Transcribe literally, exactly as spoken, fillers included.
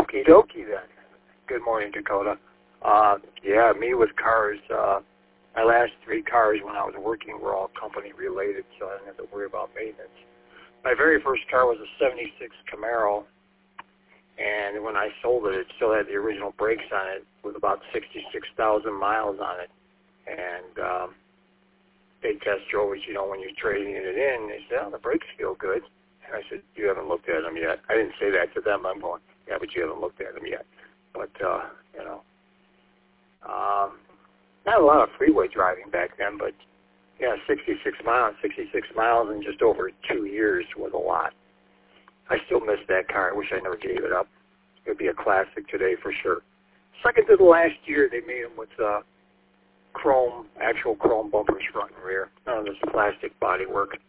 Okie dokie then. Good morning, Dakota. Uh, yeah, me with cars. Uh, my last three cars when I was working were all company related, so I didn't have to worry about maintenance. My very first car was a seventy-six Camaro, and when I sold it, it still had the original brakes on it with about sixty-six thousand miles on it. And um, they test drove it, you know, when you're trading it in. They said, oh, the brakes feel good. And I said, you haven't looked at them yet. I didn't say that to them. I'm going, yeah, but you haven't looked at them yet. But, uh, you know, um, not a lot of freeway driving back then, but, yeah, sixty-six miles, sixty-six miles in just over two years was a lot. I still miss that car. I wish I never gave it up. It would be a classic today for sure. Second to the last year, they made them with uh, chrome, actual chrome bumpers front and rear. None of this plastic body work.